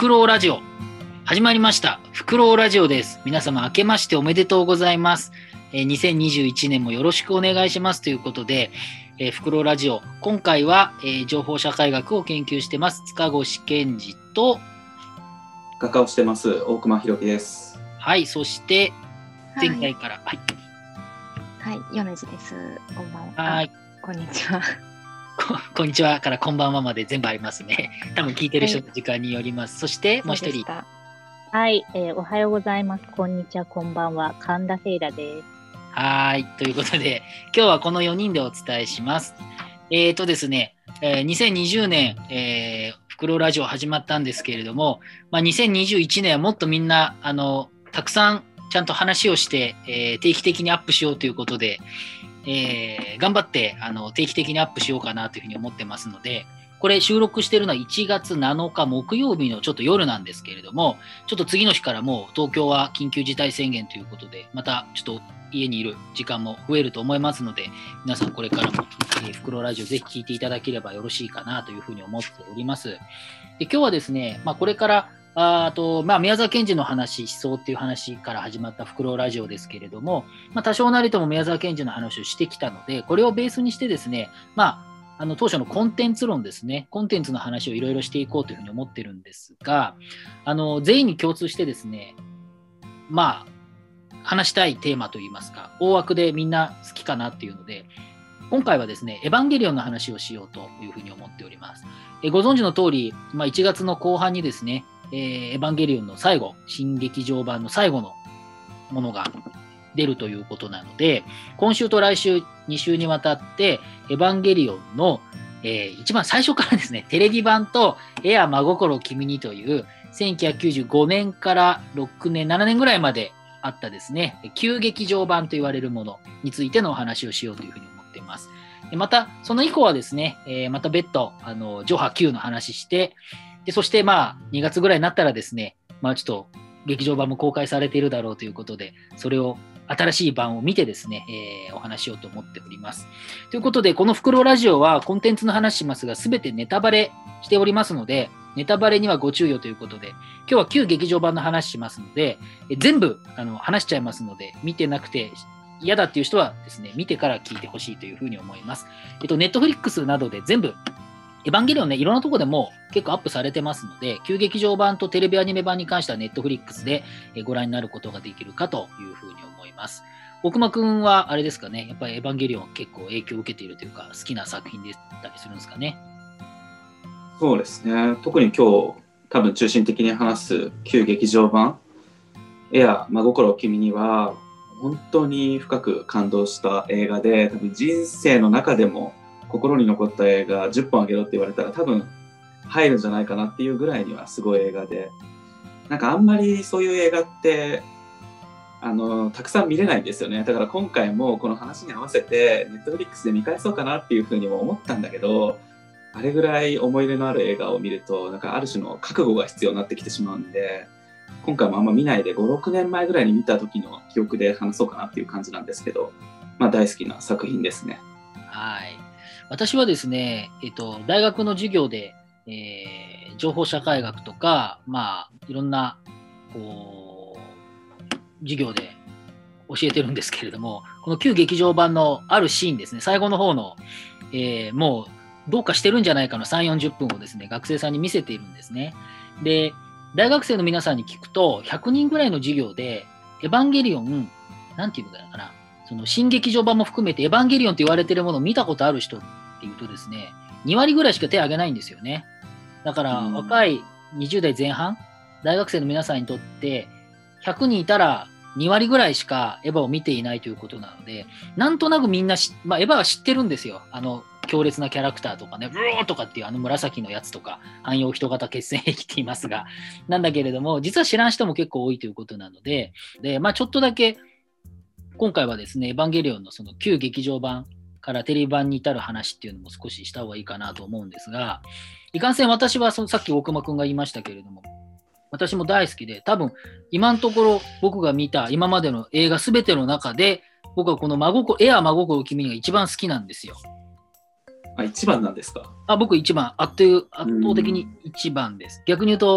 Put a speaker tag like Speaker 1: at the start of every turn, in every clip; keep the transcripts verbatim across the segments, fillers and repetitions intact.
Speaker 1: フクロウラジオ始まりました。フクロウラジオです。皆様明けましておめでとうございます。えー、にせんにじゅういちねんもよろしくお願いしますということで、えー、フクロウラジオ今回は、えー、情報社会学を研究してます塚越健二と
Speaker 2: 画家をしてます大熊弘樹です。
Speaker 1: はい、そして前回から
Speaker 3: はい、はいはい、米津です。こんばんは。
Speaker 1: はい、
Speaker 3: こんにちは。
Speaker 1: こ, こんにちはからこんばんはまで全部ありますね。多分聞いてる人の時間によります。はい、そしてもう一人。
Speaker 4: はい、えー、おはようございます。こんにちは、こんばんは。神田聖羅です。
Speaker 1: はい、ということで今日はこのよにんでお伝えします。えーとですね、えー、にせんにじゅうねん、えー、フクロウラジオ始まったんですけれども、まあ、にせんにじゅういちねんはもっとみんなあのたくさんちゃんと話をして、えー、定期的にアップしようということで、えー、頑張ってあの定期的にアップしようかなというふうに思ってますので、これ収録しているのはいちがつなのか木曜日のちょっと夜なんですけれども、ちょっと次の日からもう東京は緊急事態宣言ということで、またちょっと家にいる時間も増えると思いますので、皆さんこれからも、えー、フクロウラジオぜひ聞いていただければよろしいかなというふうに思っております。で、今日はですね、まあ、これからあと、まあ、宮沢賢治の話、思想っていう話から始まったフクロウラジオですけれども、まあ、多少なりとも宮沢賢治の話をしてきたので、これをベースにしてですね、まあ、あの当初のコンテンツ論ですね、コンテンツの話をいろいろしていこうというふうに思ってるんですが、あの全員に共通してですね、まあ、話したいテーマといいますか、大枠でみんな好きかなっていうので、今回はですね、エヴァンゲリオンの話をしようというふうに思っております。えご存知の通り、まあ、いちがつの後半にですね、えー、エヴァンゲリオンの最後、新劇場版の最後のものが出るということなので、今週と来週に週にわたって、エヴァンゲリオンの、えー、一番最初からですね、テレビ版とエア真心君にというせんきゅうひゃくきゅうじゅうごねんからろくねん、ななねんぐらいまであったですね、旧劇場版と言われるものについてのお話をしようというふうに思っています。また、その以降はですね、えー、また別途、あの、ジョハ Q の話して、で、そしてまあ、にがつぐらいになったらですね、まあちょっと劇場版も公開されているだろうということで、それを新しい版を見てですね、えー、お話しようと思っております。ということで、このフクロウラジオはコンテンツの話しますが、すべてネタバレしておりますので、ネタバレにはご注意をということで、今日は旧劇場版の話しますので、え全部あの話しちゃいますので、見てなくて嫌だっていう人はですね、見てから聞いてほしいというふうに思います。えっと、ネットフリックスなどで全部、エヴァンゲリオンね、いろんなところでも結構アップされてますので、旧劇場版とテレビアニメ版に関してはネットフリックスでご覧になることができるかというふうに思います。奥間くんはあれですかね、やっぱりエヴァンゲリオン結構影響を受けているというか、好きな作品でしたりするんですかね。
Speaker 2: そうですね。特に今日多分中心的に話す旧劇場版エア真心君には本当に深く感動した映画で、多分人生の中でも心に残った映画じゅっぽんあげろって言われたら多分入るんじゃないかなっていうぐらいにはすごい映画で、なんかあんまりそういう映画ってあのたくさん見れないんですよね。だから今回もこの話に合わせてネットフリックスで見返そうかなっていうふうにも思ったんだけど、あれぐらい思い入れのある映画を見るとなんかある種の覚悟が必要になってきてしまうんで、今回もあんま見ないでご、ろくねんまえぐらいに見た時の記憶で話そうかなっていう感じなんですけど、まあ大好きな作品ですね。
Speaker 1: はい。私はですね、えっと、大学の授業で、えー、情報社会学とか、まあ、いろんな、こう、授業で教えてるんですけれども、この旧劇場版のあるシーンですね、最後の方の、えー、もう、どうかしてるんじゃないかのさんじゅう、よんじゅっぷんをですね、学生さんに見せているんですね。で、大学生の皆さんに聞くと、ひゃくにんぐらいの授業で、エヴァンゲリオン、なんていうのかな、その新劇場版も含めてエヴァンゲリオンと言われているものを見たことある人っていうとですね、にわりぐらいしか手を挙げないんですよね。だから若いにじゅう代前半、大学生の皆さんにとってひゃくにんいたらにわりぐらいしかエヴァを見ていないということなので、なんとなくみんなし、まあ、エヴァは知ってるんですよ。あの強烈なキャラクターとかね、ブローとかっていうあの紫のやつとか、汎用人型決戦兵器って言いますが、なんだけれども、実は知らん人も結構多いということなので、で、まあちょっとだけ今回はですね、エヴァンゲリオンのその旧劇場版からテレビ版に至る話っていうのも少しした方がいいかなと思うんですが、いかんせん私はそのさっき大熊くんが言いましたけれども、私も大好きで、多分今のところ僕が見た今までの映画すべての中で、僕はこの真心エア真心君が一番好きなんですよ。
Speaker 2: あ、一番なんですか？
Speaker 1: あ、僕一番、圧倒、圧倒的に一番です。逆に言うと、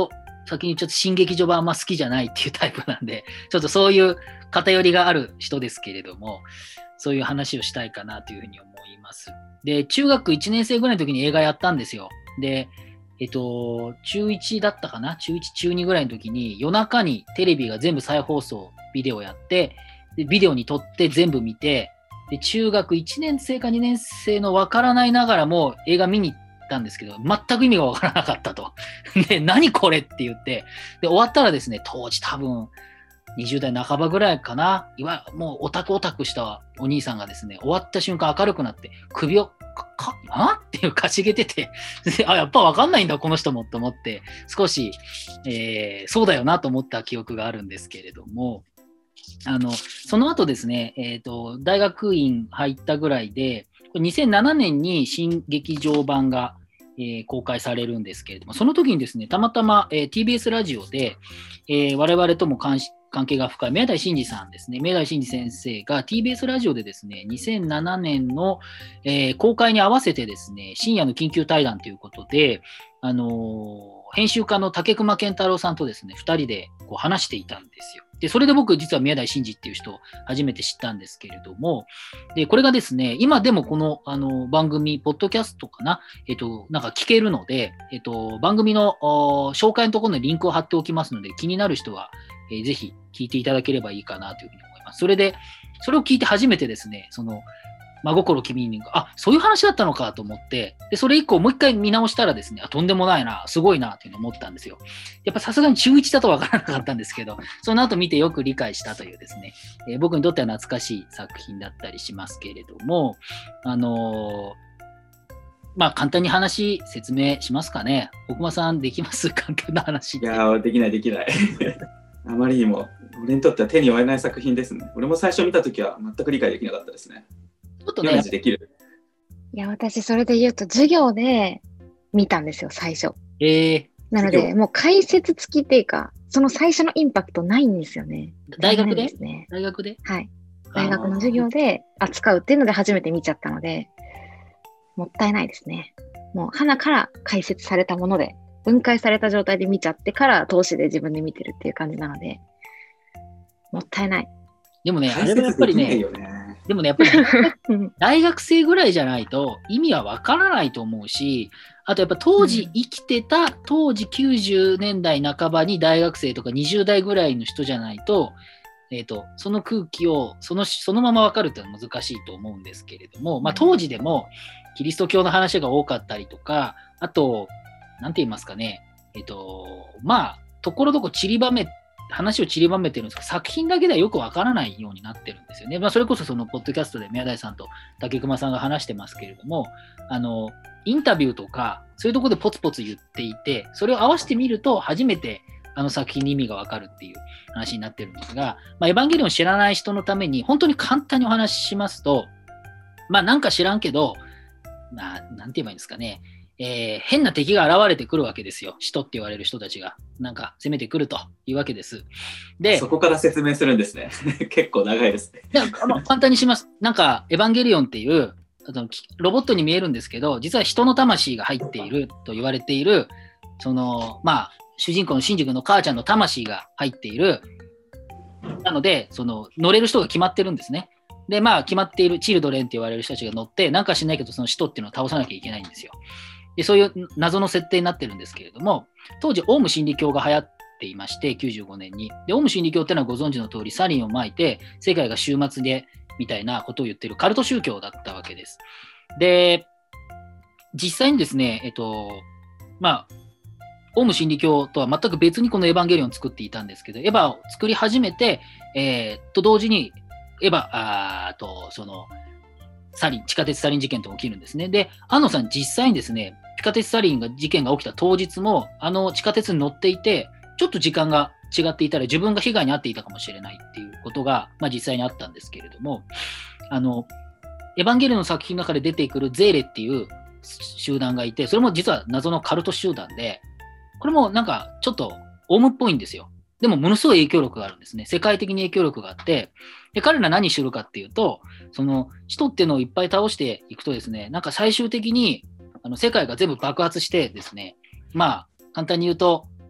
Speaker 1: 先にちょっと新劇場版あんま好きじゃないっていうタイプなんで、ちょっとそういう偏りがある人ですけれども、そういう話をしたいかなというふうに思います。で、中学いちねん生ぐらいの時に映画やったんですよ。で、えっと、中いちだったかな中いち、中にぐらいの時に夜中にテレビが全部再放送、ビデオやって、でビデオに撮って全部見て、で、中学いちねん生かにねん生のわからないながらも映画見に行ったんですけど、全く意味がわからなかったと。で、何これって言って、で、終わったらですね、当時多分にじゅう代半ばぐらいかな、いわゆるもうオタクオタクしたお兄さんがですね、終わった瞬間明るくなって、首をか、か、あっていうかしげてて、であ、やっぱわかんないんだ、この人もと思って、少し、えー、そうだよなと思った記憶があるんですけれども、あの、その後ですね、えっと、大学院入ったぐらいで、これにせんななねんに新劇場版が、えー公開されるんですけれども、その時にですね、たまたま、えー ティービーエス ラジオで、えー我々とも関し関係が深い明大真治さんですね、明大真治先生が ティービーエス ラジオでですね、にせんななねんの、えー公開に合わせてですね、深夜の緊急対談ということで、あのー編集家の竹熊健太郎さんとですね、ふたりでこう話していたんですよ。で、それで僕、実は宮台真司っていう人を初めて知ったんですけれども、で、これがですね、今でもこの、あの、番組、ポッドキャストかな、えっと、なんか聞けるので、えっと、番組のお紹介のところにリンクを貼っておきますので、気になる人は、えーぜひ聞いていただければいいかなというふうに思います。それで、それを聞いて初めてですね、その、真心君に、あ、そういう話だったのかと思って、で、それ以降もう一回見直したらですね、あ、とんでもないな、すごいな、っていうのを思ったんですよ。やっぱさすがに中いちだとわからなかったんですけど、その後見てよく理解したというですね、えー僕にとっては懐かしい作品だったりしますけれども、あのーまあ簡単に話説明しますかね。奥間さんできます簡単な話っ
Speaker 2: い
Speaker 1: て。
Speaker 2: やー、できないできない。あまりにも、俺にとっては手に負えない作品ですね。俺も最初見たときは全く理解できなかったですね。
Speaker 1: ちょっとね
Speaker 2: イメー、ジできる。
Speaker 3: いや、私それで言うと授業で見たんですよ、最初。
Speaker 1: えー、
Speaker 3: なので、
Speaker 2: 授業
Speaker 3: もう解説付きっていうか、その最初のインパクトないんですよね。
Speaker 1: 大学で
Speaker 3: 残念ですね。
Speaker 1: 大学で
Speaker 3: はい。大学の授業で扱うっていうので初めて見ちゃったので、もったいないですね。もう、花から解説されたもので、分解された状態で見ちゃってから通しで自分で見てるっていう感じなので、もったいない。
Speaker 1: でもね、あ
Speaker 2: 解
Speaker 1: れはやっぱり
Speaker 2: 説できない
Speaker 1: ね、
Speaker 2: よね。
Speaker 1: でもね、やっぱり
Speaker 3: うん
Speaker 1: 大学生ぐらいじゃないと意味はわからないと思うし、あとやっぱ当時生きてた、当時きゅうじゅうねんだい半ばに大学生とかにじゅう代ぐらいの人じゃないと、えーと、その空気をそのそのままわかるっていうのは難しいと思うんですけれども、まあ、当時でもキリスト教の話が多かったりとか、あと、なんて言いますかね、えっ、と、まあ、ところどころ散りばめ話を散りばめてるんですけど、作品だけではよくわからないようになってるんですよね。まあ、それこそそのポッドキャストで宮台さんと竹熊さんが話してますけれども、あのインタビューとかそういうところでポツポツ言っていて、それを合わせてみると初めてあの作品に意味がわかるっていう話になってるんですが、まあ、エヴァンゲリオンを知らない人のために本当に簡単にお話ししますと、まあなんか知らんけど、ななんて言えばいいんですかね、えー変な敵が現れてくるわけですよ。使徒って言われる人たちが。なんか攻めてくるというわけです。で、
Speaker 2: そこから説明するんですね。結構長いですね。
Speaker 1: であの簡単にします。なんか、エヴァンゲリオンっていう、あのきロボットに見えるんですけど、実は人の魂が入っていると言われている、その、まあ、主人公のシンジ君の母ちゃんの魂が入っている。なので、その、乗れる人が決まってるんですね。で、まあ、決まっているチルドレンって言われる人たちが乗って、なんか知んないけど、その使徒っていうのを倒さなきゃいけないんですよ。で、そういう謎の設定になってるんですけれども、当時、オウム真理教が流行っていまして、きゅうじゅうごねんに。で、オウム真理教っていうのはご存知の通り、サリンをまいて、世界が終末で、みたいなことを言ってるカルト宗教だったわけです。で、実際にですね、えっと、まあ、オウム真理教とは全く別にこのエヴァンゲリオンを作っていたんですけど、エヴァを作り始めて、えー、と同時に、エヴァ、あーと、その、サリン、地下鉄サリン事件と起きるんですね。で、安野さん実際にですね、地下鉄サリンが事件が起きた当日も、あの地下鉄に乗っていて、ちょっと時間が違っていたら自分が被害に遭っていたかもしれないっていうことが、まあ、実際にあったんですけれども、あの、エヴァンゲリオンの作品の中で出てくるゼーレっていう集団がいて、それも実は謎のカルト集団で、これもなんかちょっとオウムっぽいんですよ。でもものすごい影響力があるんですね。世界的に影響力があって、で彼ら何するかっていうと、その使徒っていうのをいっぱい倒していくとですね、なんか最終的にあの世界が全部爆発してですね、まあ簡単に言うと、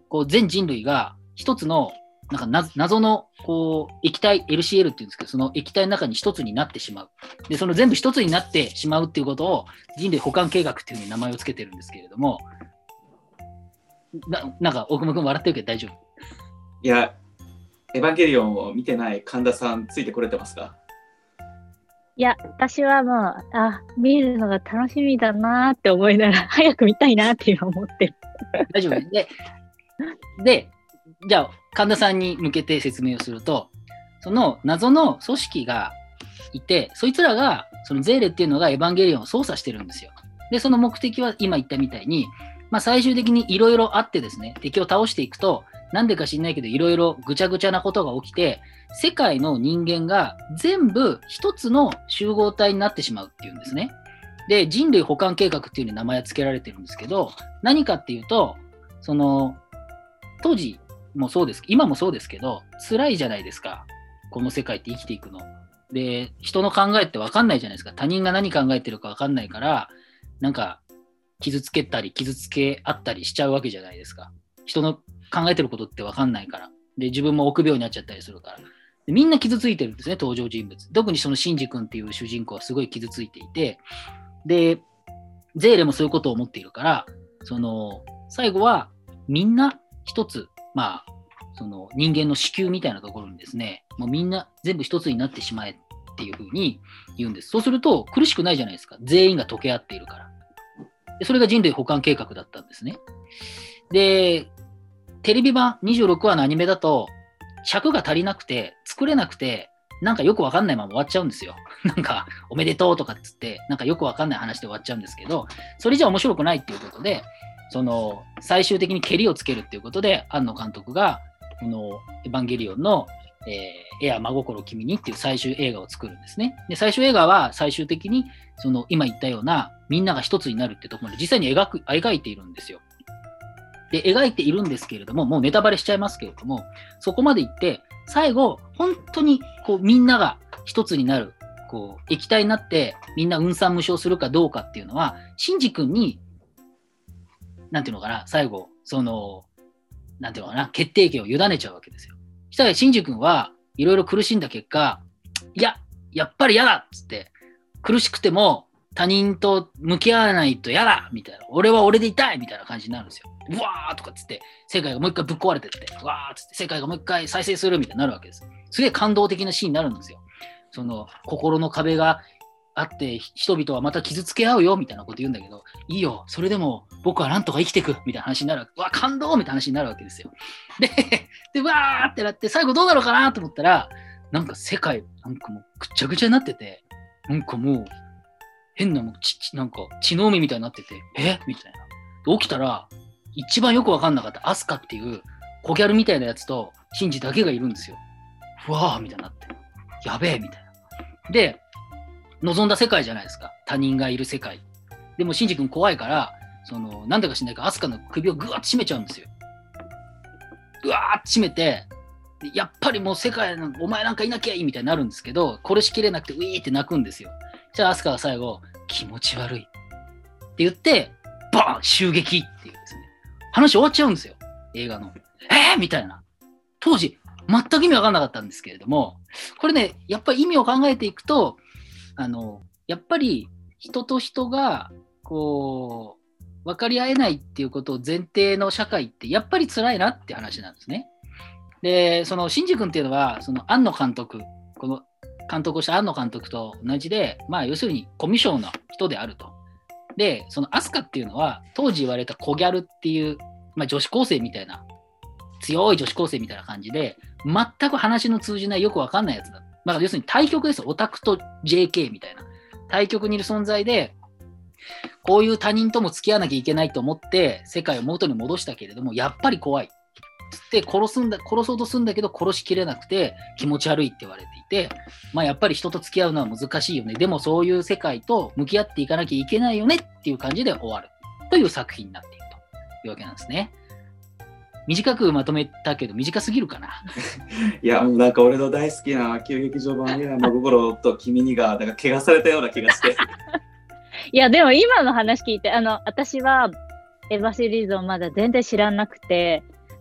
Speaker 1: こう全人類が一つのなんかな謎のこう液体 エルシーエル っていうんですけど、その液体の中に一つになってしまう。で、その全部一つになってしまうっていうことを人類補完計画っていうふうに名前をつけてるんですけれども、な, なんか大久保君笑ってるけど大丈夫？
Speaker 2: いや、エヴァンゲリオンを見てない神田さんついてこれてますか？
Speaker 4: いや、私はもう、あ、見るのが楽しみだなって思いながら、早く見たいなって今思ってる。
Speaker 1: 大丈夫で、で、じゃあ、神田さんに向けて説明をすると、その謎の組織がいて、そいつらが、そのゼーレっていうのがエヴァンゲリオンを操作してるんですよ。で、その目的は今言ったみたいに、まあ、最終的にいろいろあってですね、敵を倒していくと、なんでか知んないけど、いろいろぐちゃぐちゃなことが起きて、世界の人間が全部一つの集合体になってしまうっていうんですね。で、人類補完計画っていうふうに名前が付けられてるんですけど、何かっていうと、その、当時もそうです、今もそうですけど、辛いじゃないですか。この世界って生きていくの。で、人の考えって分かんないじゃないですか。他人が何考えてるか分かんないから、なんか、傷つけたり、傷つけ合ったりしちゃうわけじゃないですか。人の考えてることって分かんないから。で、自分も臆病になっちゃったりするから。でみんな傷ついてるんですね、登場人物。特にそのシンジ君っていう主人公はすごい傷ついていて、で、ゼーレもそういうことを思っているから、その、最後はみんな一つ、まあ、その人間の子宮みたいなところにですね、もうみんな全部一つになってしまえっていうふうに言うんです。そうすると苦しくないじゃないですか。全員が溶け合っているから。でそれが人類補完計画だったんですね。で、テレビ版にじゅうろくわのアニメだと、尺が足りなくて、作れなくて、なんかよくわかんないまま終わっちゃうんですよ。なんか、おめでとうとかっつって、なんかよくわかんない話で終わっちゃうんですけど、それじゃ面白くないっていうことで、その、最終的にケリをつけるっていうことで、庵野監督が、この、エヴァンゲリオンの、えー、エア真心君にっていう最終映画を作るんですね。で、最終映画は最終的に、その、今言ったような、みんなが一つになるってところで実際に描く、描いているんですよ。で、描いているんですけれども、もうネタバレしちゃいますけれども、そこまで行って、最後、本当にこうみんなが一つになる、こう液体になってみんな雲散無償するかどうかっていうのは、シンジ君に、なんていうのかな、最後、その、なんていうのかな、決定権を委ねちゃうわけですよ。したらシンジ君はいろいろ苦しんだ結果、いや、やっぱり嫌だっつって、苦しくても他人と向き合わないと嫌だみたいな、俺は俺でいたいみたいな感じになるんですよ。うわーとかっつって、世界がもう一回ぶっ壊れてって、うわーっつって、世界がもう一回再生するみたいになるわけです。すげえ感動的なシーンになるんですよ。その、心の壁があって、人々はまた傷つけ合うよみたいなこと言うんだけど、いいよ、それでも僕はなんとか生きていくみたいな話になるわけ。うわ、感動みたいな話になるわけですよ。で、で、わーってなって、最後どうなのかなと思ったら、なんか世界、なんかもうぐっちゃぐちゃになってて、なんかもう、変なもうち、なんか血の海みたいになってて、えみたいな。起きたら、一番よくわかんなかったアスカっていう小ギャルみたいなやつとシンジだけがいるんですよ。ふわーみたいになって。やべえみたいな。で、望んだ世界じゃないですか。他人がいる世界。でもシンジ君怖いから、その、なんだか知んないかアスカの首をぐわっと締めちゃうんですよ。ぐわーっと締めて、やっぱりもう世界のお前なんかいなきゃいいみたいになるんですけど、殺しきれなくてウィーって泣くんですよ。じゃあアスカが最後、気持ち悪いって言って、バーン襲撃っていうですね。話終わっちゃうんですよ。映画の。えーみたいな。当時、全く意味わかんなかったんですけれども、これね、やっぱり意味を考えていくと、あの、やっぱり人と人が、こう、分かり合えないっていうことを前提の社会って、やっぱり辛いなって話なんですね。で、その、シンジ君っていうのは、その、庵野監督、この、監督をした庵野監督と同じで、まあ、要するにコミュ障の人であると。で、そのアスカっていうのは、当時言われた小ギャルっていう、まあ、女子高生みたいな、強い女子高生みたいな感じで、全く話の通じないよくわかんないやつだ。まあ、要するに対極ですよ。オタクと ジェーケー みたいな。対極にいる存在で、こういう他人とも付き合わなきゃいけないと思って、世界を元に戻したけれども、やっぱり怖い。つって殺すんだ、殺そうとするんだけど、殺しきれなくて気持ち悪いって言われていて、まあやっぱり人と付き合うのは難しいよね。でもそういう世界と向き合っていかなきゃいけないよねっていう感じで終わるという作品になっているというわけなんですね。短くまとめたけど短すぎるかな。
Speaker 2: いや、もうなんか俺の大好きな旧劇場版エア真心と君にがなんか怪我されたような気がして。
Speaker 4: いや、でも今の話聞いて、あの、私はエヴァシリーズをまだ全然知らなくて、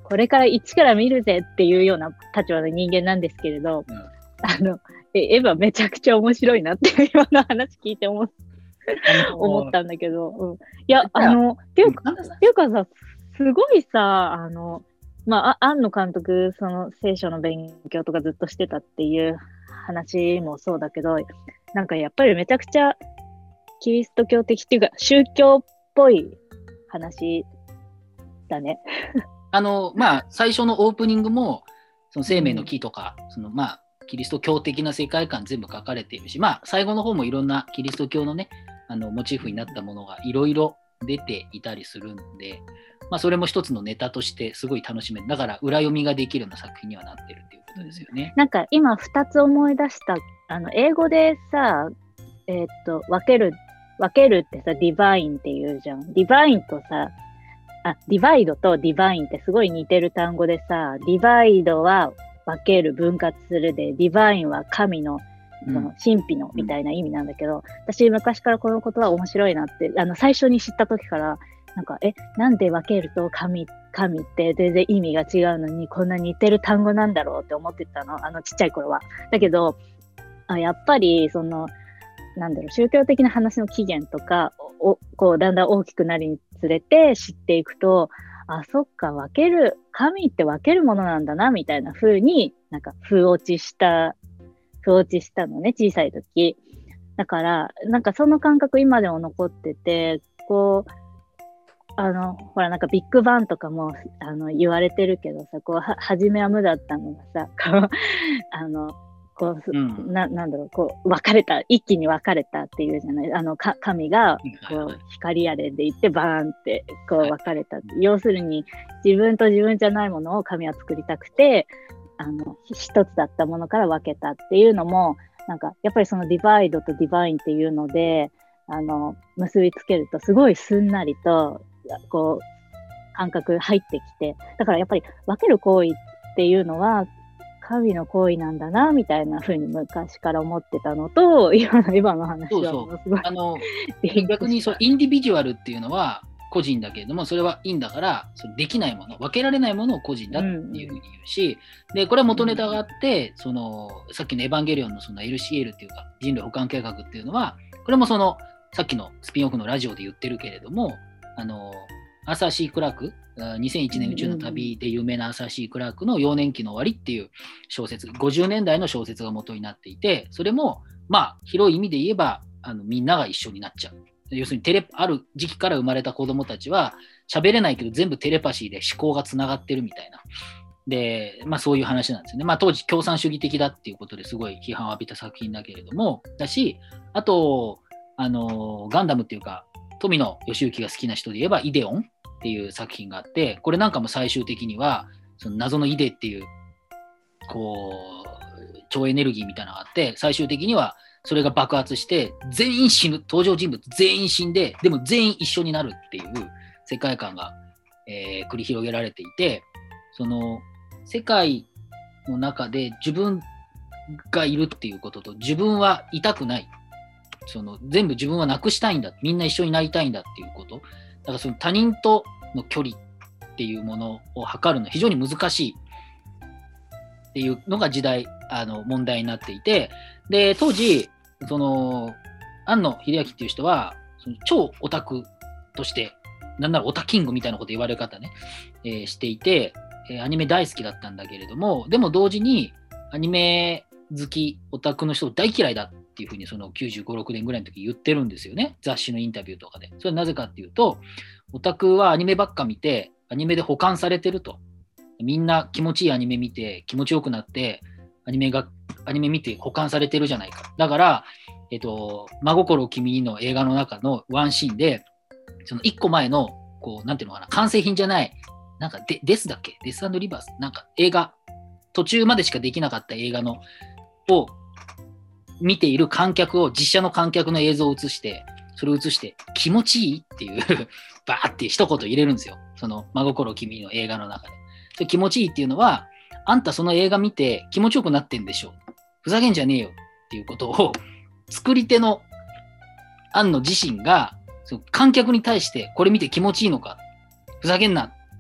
Speaker 4: これから一から見るぜっていうような立場の人間なんですけれど、うん、あのエヴァめちゃくちゃ面白いなっていうような話聞いて思思ったんだけど、うん、いやあのっていうかっていうかさ、すごいさ、あのまあ庵野監督、その聖書の勉強とかずっとしてたっていう話もそうだけど、なんかやっぱりめちゃくちゃキリスト教的っていうか宗教っぽい話だね。
Speaker 1: あのまあ最初のオープニングもその生命の木とか、うん、そのまあキリスト教的な世界観全部書かれているし、まあ最後の方もいろんなキリスト教のねあのモチーフになったものがいろいろ出ていたりするんで、まあそれも一つのネタとしてすごい楽しめる。だから裏読みができるような作品にはなってるっていうことですよね。
Speaker 4: なんか今ふたつ思い出した。あの英語でさ、えー、っと分ける分けるってさ、ディバインって言うじゃん。ディバインとさ、あ、ディバイドとディバインってすごい似てる単語でさ、ディバイドは分ける、分割するで、ディバインは神の、その神秘のみたいな意味なんだけど、うん、私昔からこの言葉面白いなって、あの最初に知った時から、なんか、え、なんで分けると神、神って全然意味が違うのに、こんな似てる単語なんだろうって思ってたの、あのちっちゃい頃は。だけど、あやっぱり、その、なんだろう、宗教的な話の起源とかを、こう、だんだん大きくなるにつれて知っていくと、あ、そっか、分ける、神って分けるものなんだな、みたいな風に、なんか、風落ちした、風落ちしたのね、小さい時。だから、なんかその感覚今でも残ってて、こう、あの、ほら、なんかビッグバンとかも、あの、言われてるけどさ、こう、は、初めは無だったのがさ、こう、あの、こう、うん、な、なんだろう、こう、分かれた、一気に分かれたっていうじゃない、あの、か、神が、こう、光あれでいって、バーンって、こう、分かれた。要するに、自分と自分じゃないものを神は作りたくて、あの、一つだったものから分けたっていうのも、なんか、やっぱりそのディバイドとディバインっていうので、あの、結びつけると、すごいすんなりと、こう、感覚入ってきて、だからやっぱり分ける行為っていうのは、神の行為なんだなみたいな風に昔から思ってたのと、今の今の話はものすごい。
Speaker 1: あの逆にそうインディビジュアルっていうのは個人だけれども、それはいいんだから、それできないもの、分けられないものを個人だっていうふうに言うし、うん、でこれは元ネタがあって、そのさっきのエヴァンゲリオンのその エルシーエル っていうか人類補完計画っていうのは、これもそのさっきのスピンオフのラジオで言ってるけれども、あのアーサー・シー・クラーク、にせんいちねん宇宙の旅で有名なアーサー・シー・クラークの幼年期の終わりっていう小説、ごじゅうねんだいの小説が元になっていて、それもまあ広い意味で言えばあのみんなが一緒になっちゃう。要するにテレある時期から生まれた子どもたちは喋れないけど全部テレパシーで思考がつながってるみたいな。で、まあそういう話なんですよね。まあ当時共産主義的だっていうことですごい批判を浴びた作品だけれども、だし、あと、あの、ガンダムっていうか、富野義行が好きな人で言えばイデオンっていう作品があって、これなんかも最終的にはその謎のイデっていうこう超エネルギーみたいなのがあって、最終的にはそれが爆発して全員死ぬ、登場人物全員死んで、でも全員一緒になるっていう世界観が、えー繰り広げられていて、その世界の中で自分がいるっていうことと、自分はいたくない、その全部自分はなくしたいんだ、みんな一緒になりたいんだっていうこと、だからその他人との距離っていうものを測るのは非常に難しいっていうのが時代あの問題になっていて、で当時その庵野秀明っていう人はその超オタクとして、なんならオタキングみたいなこと言われ方ね、えー、していて、えー、アニメ大好きだったんだけれども、でも同時にアニメ好きオタクの人大嫌いだっていうふうにそのきゅうじゅうご、ろくねんぐらいの時言ってるんですよね、雑誌のインタビューとかで。それはなぜかっていうと、オタクはアニメばっか見てアニメで補完されてると、みんな気持ちいいアニメ見て気持ちよくなってアニメがアニメ見て補完されてるじゃないか。だから、えっと、真心君にの映画の中のワンシーンで、そのいっこまえのこうなんていうのかな、完成品じゃない、なんかデデスだっけ、デス&リバース、なんか映画途中までしかできなかった映画のを見ている観客を、実写の観客の映像を映して、それを映して気持ちいいっていうバーって一言入れるんですよ、その真心君の映画の中で。それ気持ちいいっていうのは、あんたその映画見て気持ちよくなってんでしょ、ふざけんじゃねえよっていうことを作り手の庵野自身がその観客に対して、これ見て気持ちいいのか、ふざけんなって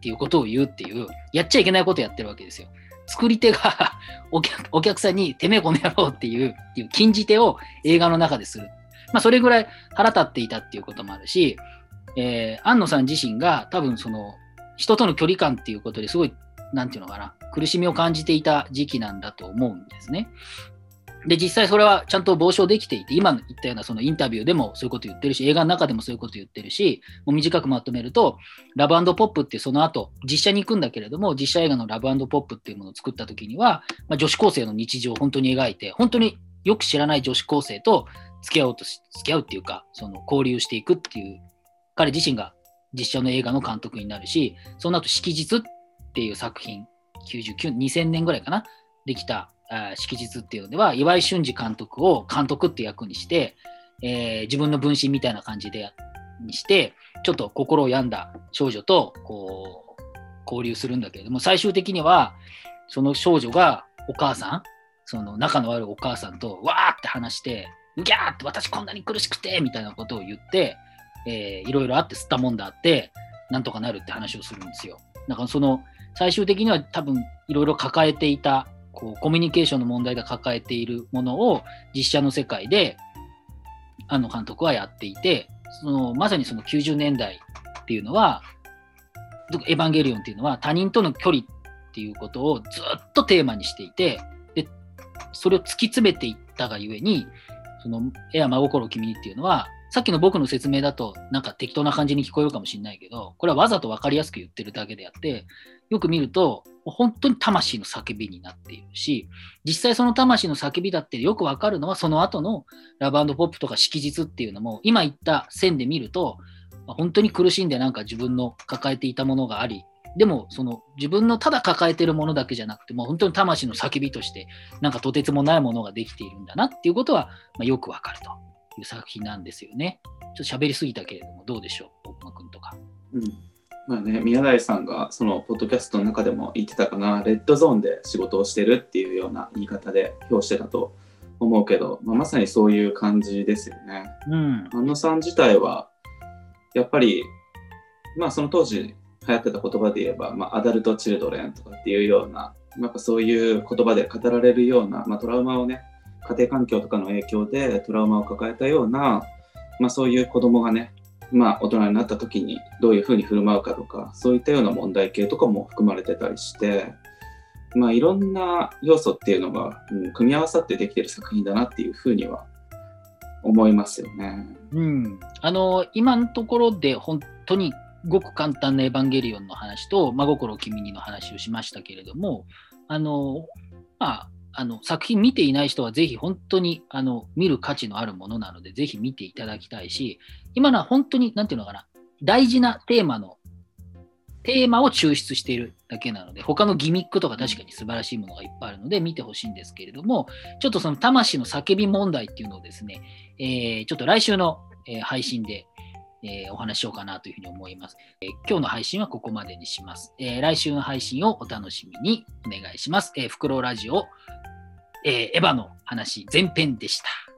Speaker 1: っていうことを言うっていう、やっちゃいけないことをやってるわけですよ。作り手がお客、お客さんにてめえこの野郎っていう、っていう禁じ手を映画の中でする。まあそれぐらい腹立っていたっていうこともあるし、えー、庵野さん自身が多分その人との距離感っていうことですごい、なんていうのかな、苦しみを感じていた時期なんだと思うんですね。で、実際それはちゃんと防止できていて、今言ったようなそのインタビューでもそういうこと言ってるし、映画の中でもそういうこと言ってるし、もう短くまとめると、ラブ&ポップっていうその後、実写に行くんだけれども、実写映画のラブ&ポップっていうものを作った時には、まあ、女子高生の日常を本当に描いて、本当によく知らない女子高生と付き合おうとし、付き合うっていうか、その交流していくっていう、彼自身が実写の映画の監督になるし、その後、色日っていう作品、きゅうじゅうきゅう、にせんねんぐらいかな、できた、色日っていうのでは岩井俊二監督を監督って役にして、えー、自分の分身みたいな感じでにしてちょっと心を病んだ少女とこう交流するんだけれども、最終的にはその少女がお母さん、その仲の悪いお母さんとわーって話して、うぎゃーって私こんなに苦しくてみたいなことを言って、えー、いろいろあって吸ったもんだあってなんとかなるって話をするんですよ。だからその最終的には多分いろいろ抱えていたこうコミュニケーションの問題が抱えているものを実写の世界で庵野監督はやっていて、そのまさにそのきゅうじゅうねんだいっていうのは、エヴァンゲリオンっていうのは他人との距離っていうことをずっとテーマにしていて、でそれを突き詰めていったがゆえに、そのエア真心君にっていうのは、さっきの僕の説明だとなんか適当な感じに聞こえるかもしれないけど、これはわざと分かりやすく言ってるだけであって、よく見ると本当に魂の叫びになっているし、実際その魂の叫びだってよく分かるのはその後のラブ&ポップとか色日っていうのも、今言った線で見ると本当に苦しんでなんか自分の抱えていたものがあり、でもその自分のただ抱えているものだけじゃなくて、もう本当に魂の叫びとしてなんかとてつもないものができているんだなっていうことは、まあ、よく分かるという作品なんですよね。ちょっと喋りすぎたけれどもどうでしょう、大熊君とか。
Speaker 2: うん、まあね、宮台さんがそのポッドキャストの中でも言ってたかな、レッドゾーンで仕事をしてるっていうような言い方で表してたと思うけど、まあ、まさにそういう感じですよね。
Speaker 1: うん、
Speaker 2: 庵野さん自体はやっぱり、まあ、その当時流行ってた言葉で言えば、まあ、アダルト・チルドレンとかっていうような、なんかそういう言葉で語られるような、まあ、トラウマをね、家庭環境とかの影響でトラウマを抱えたような、まあ、そういう子供がね、まあ、大人になった時にどういうふうに振る舞うかとか、そういったような問題系とかも含まれてたりして、まあ、いろんな要素っていうのが、うん、組み合わさってできてる作品だなっていうふうには思いますよね。
Speaker 1: うん、あの今のところで本当にごく簡単なエヴァンゲリオンの話と真心君にの話をしましたけれども、あの、まあ、あの作品見ていない人はぜひ本当にあの見る価値のあるものなので、ぜひ見ていただきたいし、今のは本当になんていうのかな、大事なテーマのテーマを抽出しているだけなので、他のギミックとか確かに素晴らしいものがいっぱいあるので見てほしいんですけれども、ちょっとその魂の叫び問題っていうのをですね、えー、ちょっと来週の、えー、配信で、えー、お話ししようかなというふうに思います、えー。今日の配信はここまでにします。えー、来週の配信をお楽しみにお願いします。えー、フクロウラジオ、えー、エヴァの話前編でした。